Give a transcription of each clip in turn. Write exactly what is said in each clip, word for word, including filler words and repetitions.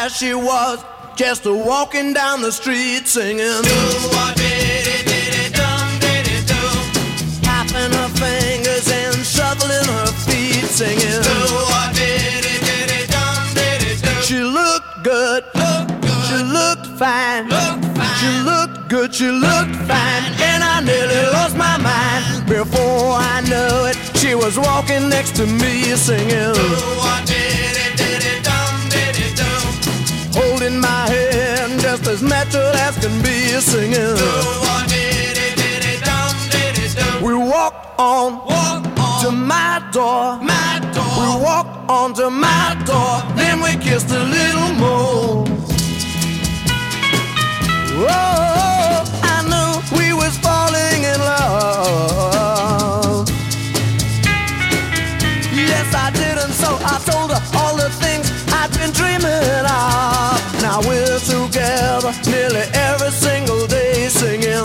she was just a walking down the street singing. Tapping her fingers and shuffling her feet singing. She looked good, she looked fine, she looked good, she looked fine, and I nearly lost my mind. Before I knew it, she was walking next to me singing. Holding my hand just as natural as can be singing. We walked on, walk on to my door, my door. We walked on to my door, then we kissed a little more. Oh, I knew we was falling in love. Yes, I did, and so I told her all the things I've been dreaming of. Now we're together nearly every single day singing.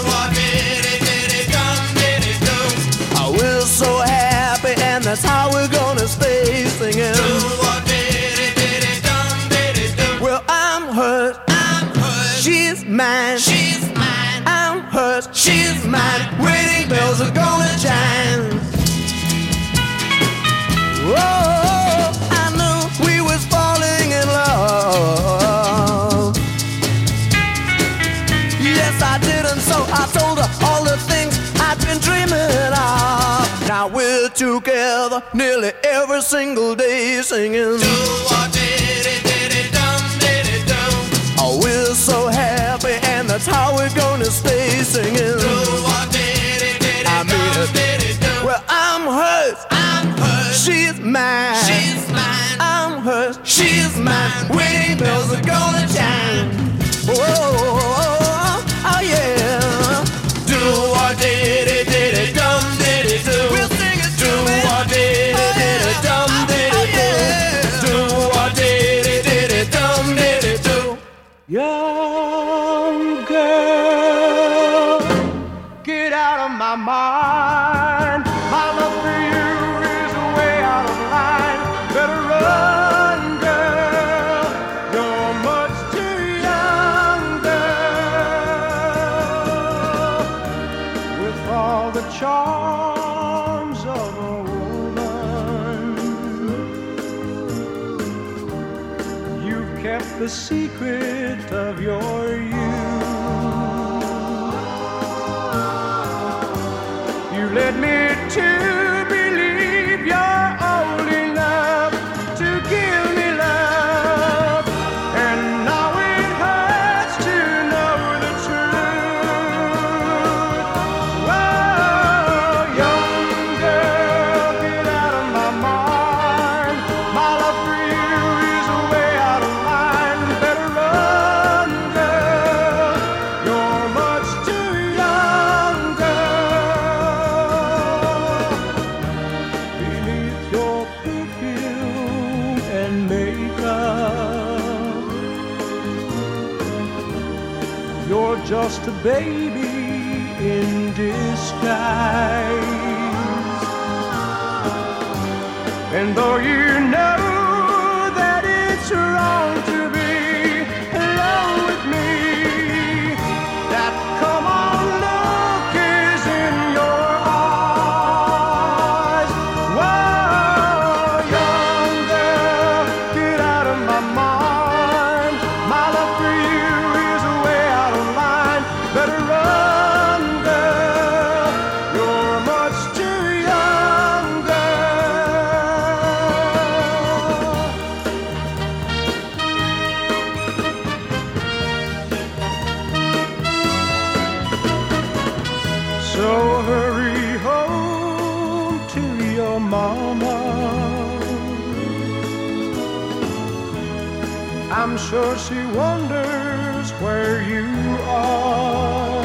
We're so happy, and that's how we're gonna stay singing. Well, I'm hers, I'm hers. She's mine, she's mine. I'm hers, she's mine. Wedding bells are gonna chime. Whoa, I knew we was falling in love. Yes, I did, and so I told her all the things I've been dreaming of. Now we're together nearly every single day singing. Oh, we're so happy, and that's how we're gonna stay singing. I mean it. Well, I'm hers, I'm hers. She's mine, she's mine. I'm hers, she's mine. Wedding bells are gonna chime. Oh, oh yeah. Do what did it, did it, dum did it do. We'll sing it do what did it, did it, dum did it do. Do what did it, did it, dum did it do. Young girl, get out of my mind. My love for you is way out of line. Better run, girl. You're much too young, girl. With all the charms of a woman, you've kept the secret of your youth. You led me to believe you're old enough to give me love, and now it hurts to know the truth. Whoa, young girl, get out of my mind. My love for you is way out of line. Better run, girl. You're much too young, girl. Beneath your perfume and makeup, you're just a baby in disguise. And though you know that it's wrong to be alone with me, that come on look is in your eyes. Whoa, young girl, get out of my mind. My love for you is way out of line. Better run, girl. You're much too young, girl. So hurry home to your mama. I'm sure she wonders where you are.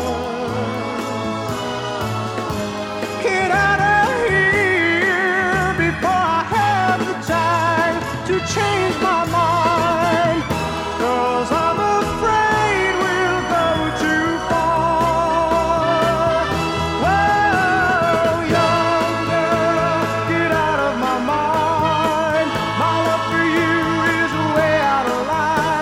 Get out of here before I have the time to change my mind, 'cause I'm afraid we'll go too far. Whoa, young girl, get out of my mind. My love for you is way out of line.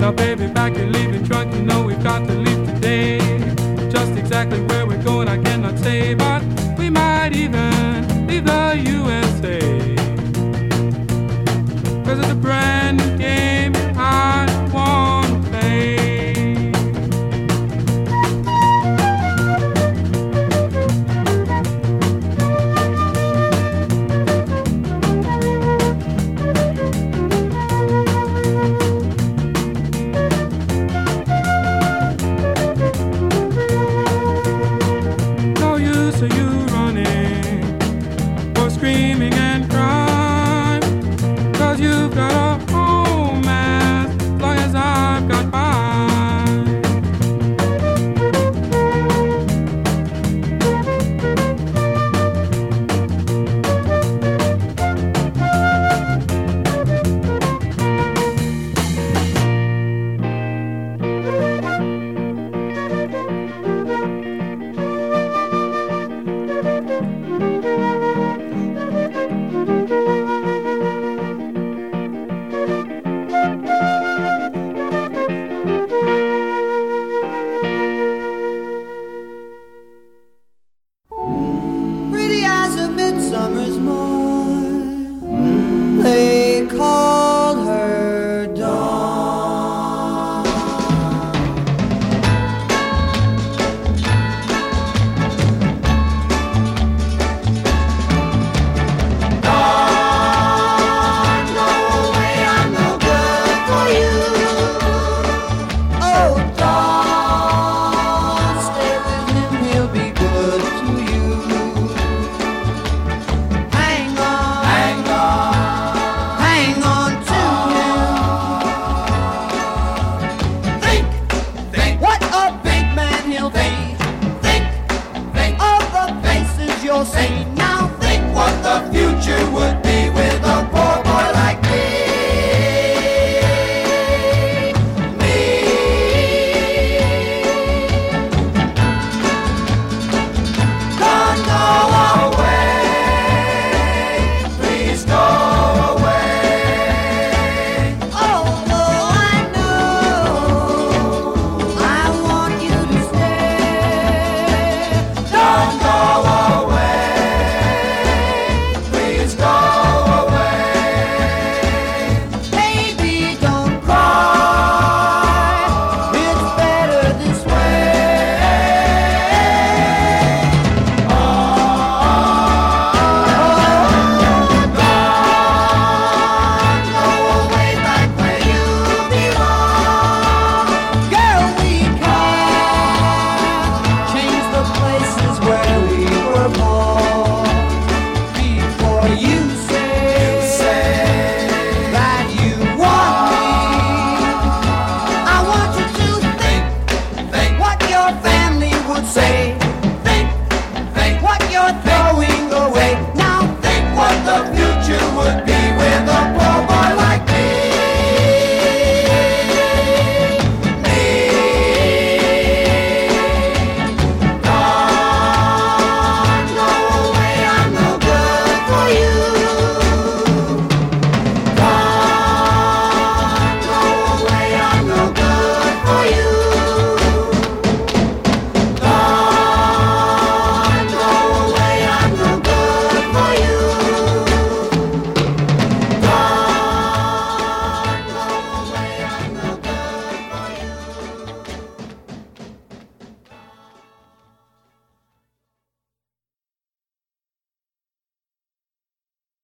Now baby, back and leaving trunk, you know we've got to leave today. Just exactly where we're going I cannot say, but we might even leave the U S A. Cause it's a brand new game I wanna play. No use of you running or screaming